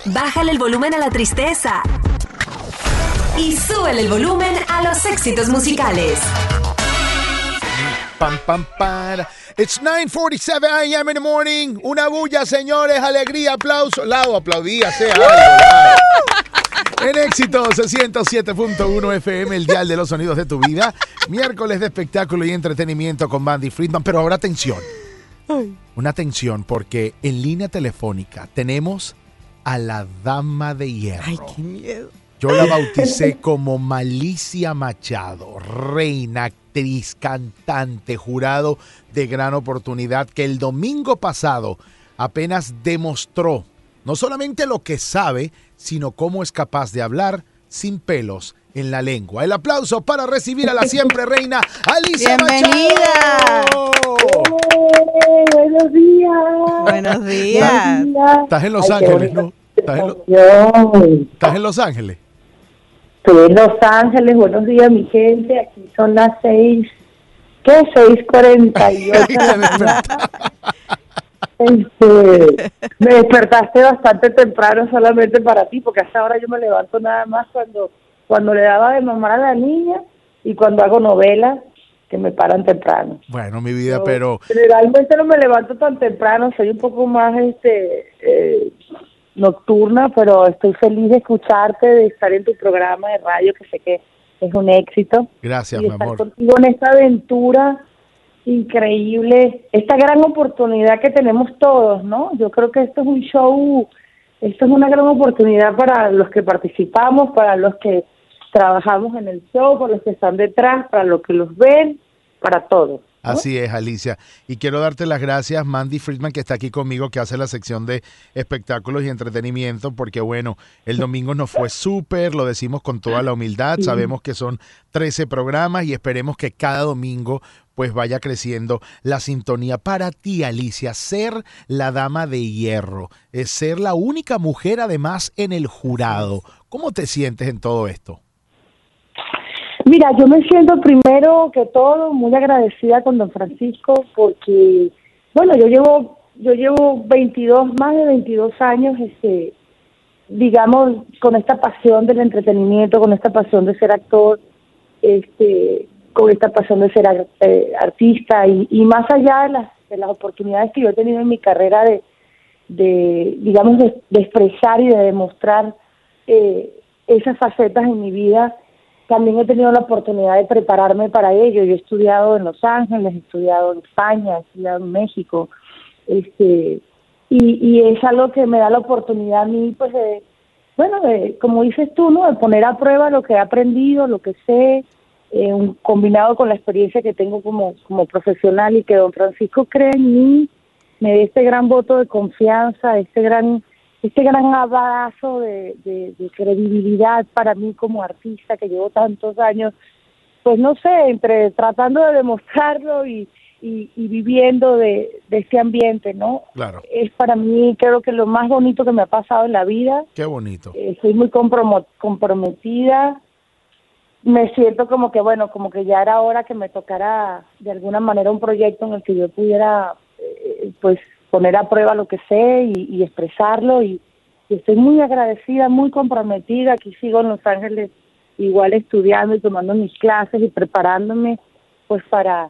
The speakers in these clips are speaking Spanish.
Bájale el volumen a la tristeza y súbele el volumen a los éxitos musicales. Pam, pam, para. It's 9:47 a.m. in the morning. Una bulla, señores. Alegría, aplauso. Lau, aplaudía, sea algo. En Éxitos 107.1 FM, el dial de los sonidos de tu vida. Miércoles de espectáculo y entretenimiento con Mandy Friedman. Pero ahora atención. Una atención porque en línea telefónica tenemos a la Dama de Hierro. Ay, qué miedo. Yo la bauticé como Malicia Machado, reina, actriz, cantante, jurado de gran oportunidad, que el domingo pasado apenas demostró no solamente lo que sabe, sino cómo es capaz de hablar sin pelos en la lengua. El aplauso para recibir a la siempre reina Alicia Machado. Buenos días. Buenos días. Estás en Los Ángeles, ¿no? ¿Estás en Los Ángeles? Estoy en Los Ángeles. Buenos días, mi gente. Aquí son las 6. ¿Qué? 6:48. Me despertaste bastante temprano solamente para ti, porque hasta ahora yo me levanto nada más cuando le daba de mamar a la niña y cuando hago novelas que me paran temprano. Bueno, mi vida, pero generalmente no me levanto tan temprano, soy un poco más nocturna, pero estoy feliz de escucharte, de estar en tu programa de radio, que sé que es un éxito. Gracias, y mi estar amor. contigo en esta aventura increíble, esta gran oportunidad que tenemos todos, ¿no? Yo creo que esto es un show, esto es una gran oportunidad para los que participamos, para los que trabajamos en el show, para los que están detrás, para los que los ven, para todos, ¿no? Así es, Alicia. Y quiero darte las gracias, Mandy Friedman, que está aquí conmigo, que hace la sección de espectáculos y entretenimiento, porque bueno, el domingo nos fue súper, lo decimos con toda la humildad, Sí. sabemos que son 13 programas y esperemos que cada domingo pues vaya creciendo la sintonía. Para ti, Alicia, ser la Dama de Hierro, es ser la única mujer además en el jurado. ¿Cómo te sientes en todo esto? Mira, yo me siento primero que todo muy agradecida con don Francisco porque, bueno, yo llevo 22, más de 22 años, digamos, con esta pasión del entretenimiento, con esta pasión de ser actor, con esta pasión de ser artista y más allá de las oportunidades que yo he tenido en mi carrera digamos, de expresar y de demostrar esas facetas en mi vida. También he tenido la oportunidad de prepararme para ello. Yo he estudiado en Los Ángeles, he estudiado en España, he estudiado en México, y es algo que me da la oportunidad a mí, pues, como dices tú, ¿no? De poner a prueba lo que he aprendido, lo que sé, combinado con la experiencia que tengo como profesional, y que don Francisco cree en mí, me dé este gran voto de confianza, este gran abrazo de credibilidad para mí como artista que llevo tantos años, pues no sé, entre tratando de demostrarlo y viviendo de este ambiente, ¿no? Claro. Es para mí, creo que lo más bonito que me ha pasado en la vida. Qué bonito. Estoy muy comprometida. Me siento como que ya era hora que me tocara de alguna manera un proyecto en el que yo pudiera, pues, poner a prueba lo que sé y expresarlo, y estoy muy agradecida, muy comprometida. Aquí sigo en Los Ángeles igual estudiando y tomando mis clases y preparándome, pues, para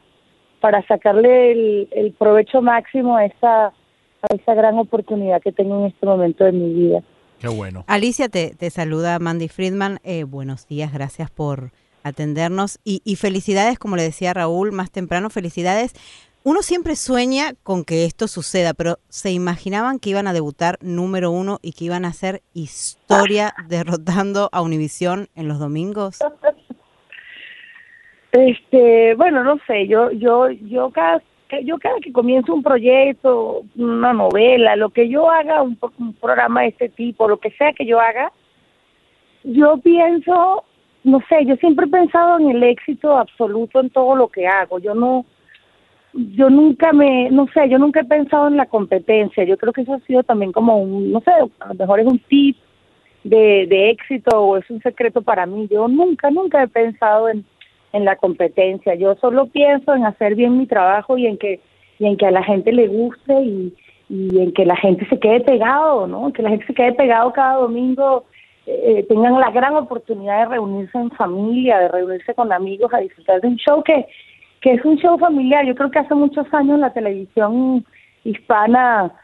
sacarle el provecho máximo a esa gran oportunidad que tengo en este momento de mi vida. Qué bueno. Alicia, te saluda Mandy Friedman. Buenos días, gracias por atendernos y felicidades, como le decía Raúl más temprano, felicidades. Uno siempre sueña con que esto suceda, pero ¿se imaginaban que iban a debutar número 1 y que iban a hacer historia derrotando a Univisión en los domingos? Bueno, no sé, yo cada que comienzo un proyecto, una novela, lo que yo haga, un programa de este tipo, lo que sea que yo haga, yo pienso, no sé, yo siempre he pensado en el éxito absoluto en todo lo que hago. Yo nunca he pensado en la competencia. Yo creo que eso ha sido también como no sé, a lo mejor es un tip de éxito o es un secreto para mí. Yo nunca he pensado en la competencia. Yo solo pienso en hacer bien mi trabajo y en que a la gente le guste y en que la gente se quede pegado, ¿no? Que la gente se quede pegado cada domingo, tengan la gran oportunidad de reunirse en familia, de reunirse con amigos, a disfrutar de un show que es un show familiar. Yo creo que hace muchos años la televisión hispana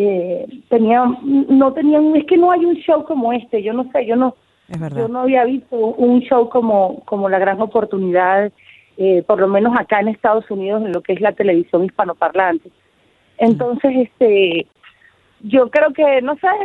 es que no hay un show como este. Yo no sé, yo no había visto un show como La Gran Oportunidad, por lo menos acá en Estados Unidos, en lo que es la televisión hispanoparlante. Entonces, yo creo que, no sé,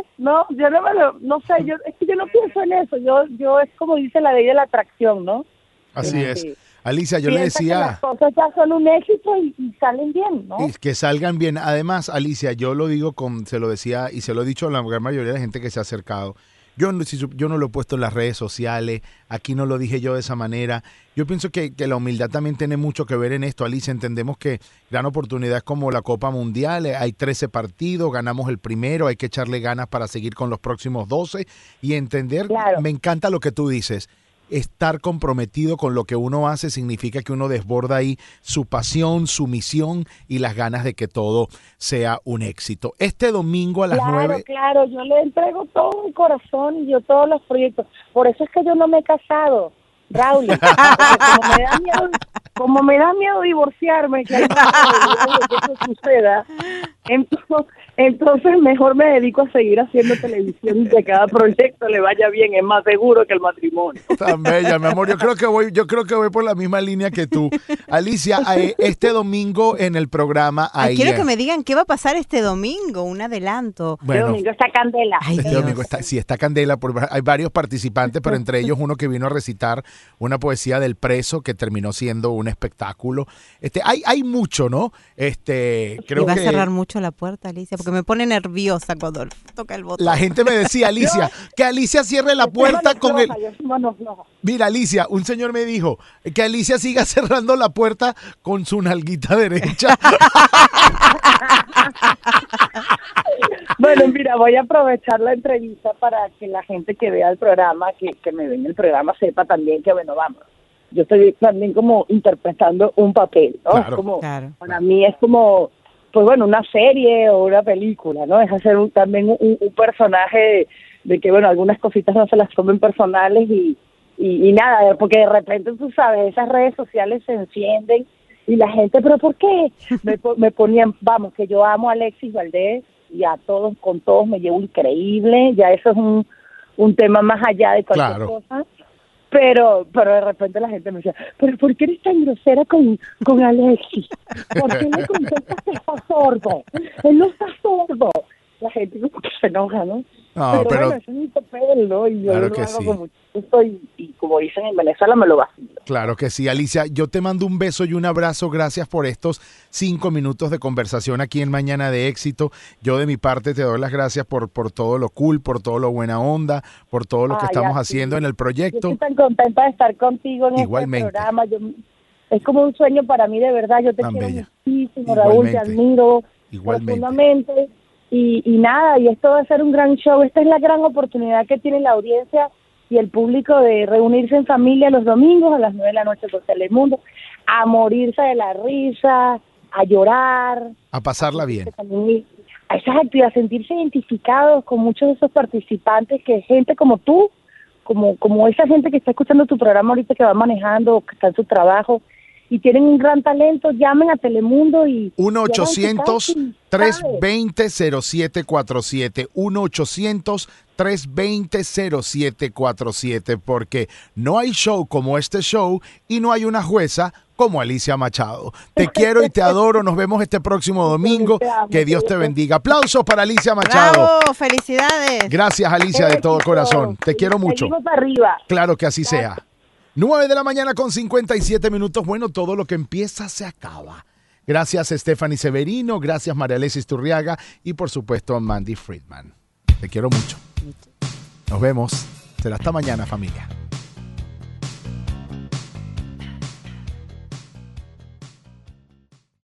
es que yo no pienso en eso. Yo es como dice la ley de la atracción, ¿no? Así es. Alicia, yo le decía... Que las cosas ya son un éxito y salen bien, ¿no? Y que salgan bien. Además, Alicia, yo lo digo, se lo decía y se lo he dicho a la gran mayoría de la gente que se ha acercado. Yo no lo he puesto en las redes sociales, aquí no lo dije yo de esa manera. Yo pienso que la humildad también tiene mucho que ver en esto, Alicia. Entendemos que Gran Oportunidad es como la Copa Mundial, hay 13 partidos, ganamos el primero, hay que echarle ganas para seguir con los próximos 12 y entender, claro. Me encanta lo que tú dices. Estar comprometido con lo que uno hace significa que uno desborda ahí su pasión, su misión y las ganas de que todo sea un éxito. Este domingo a las 9... Claro, yo le entrego todo mi corazón y yo todos los proyectos. Por eso es que yo no me he casado, Raúl. Como me da miedo divorciarme, que eso suceda, entonces mejor me dedico a seguir haciendo televisión y que cada proyecto le vaya bien, es más seguro que el matrimonio. Tan bella, mi amor, yo creo que voy por la misma línea que tú. Alicia, este domingo en el programa quiero que me digan qué va a pasar este domingo, un adelanto. Bueno, este domingo está candela. Este domingo está candela, hay varios participantes, pero entre ellos uno que vino a recitar una poesía del preso que terminó siendo un espectáculo. Hay mucho, ¿no? Creo va que a cerrar mucho la puerta, Alicia, porque me pone nerviosa cuando toca el botón. La gente me decía, Alicia, que Alicia cierre la puerta con el... Mira, Alicia, un señor me dijo que Alicia siga cerrando la puerta con su nalguita derecha. Bueno, mira, voy a aprovechar la entrevista para que la gente que vea el programa, que me ve en el programa, sepa también que, bueno, vamos, yo estoy también como interpretando un papel, ¿no? Claro. Para mí es como, pues bueno, una serie o una película, ¿no? Es hacer también un personaje de que, bueno, algunas cositas no se las tomen personales y nada, porque de repente, tú sabes, esas redes sociales se encienden y la gente, ¿pero por qué? Me ponían, vamos, que yo amo a Alexis Valdés y con todos me llevo increíble, ya eso es un tema más allá de cualquier cosa. Pero de repente la gente me decía, ¿pero por qué eres tan grosera con Alexis? ¿Por qué le contestas que está sordo? Él no está sordo. La gente se enoja, ¿no? No, pero bueno, eso es mi papel, ¿no? Y yo claro lo que hago sí. con mucho gusto y como dicen en Venezuela, me lo vacilo. Claro que sí, Alicia. Yo te mando un beso y un abrazo. Gracias por estos 5 minutos de conversación aquí en Mañana de Éxito. Yo de mi parte te doy las gracias por todo lo cool, por todo lo buena onda, por todo lo que estamos haciendo en el proyecto. Yo estoy tan contenta de estar contigo en Igualmente. este programa. Es como un sueño para mí, de verdad. Yo te quiero muchísimo, Raúl, te admiro profundamente. Y nada, y esto va a ser un gran show. Esta es la gran oportunidad que tiene la audiencia y el público de reunirse en familia los domingos a las 9 de la noche por Telemundo, a morirse de la risa, a llorar. A pasarla bien. Exacto, y a sentirse identificados con muchos de esos participantes, que gente como tú, como esa gente que está escuchando tu programa ahorita, que va manejando, que está en su trabajo, y tienen un gran talento, llamen a Telemundo y... 1-800-320-0747, 1-800-320-0747, porque no hay show como este show y no hay una jueza como Alicia Machado. Te quiero y te adoro, nos vemos este próximo domingo, que Dios te bendiga. Aplausos para Alicia Machado. ¡Bravo! ¡Felicidades! Gracias, Alicia, de todo corazón. Te quiero mucho. Seguimos arriba. Claro que así sea. 9 de la mañana con 57 minutos. Bueno, todo lo que empieza se acaba. Gracias, Stephanie Severino. Gracias, María Alexis Turriaga. Y, por supuesto, Mandy Friedman. Te quiero mucho. Nos vemos. Será hasta mañana, familia.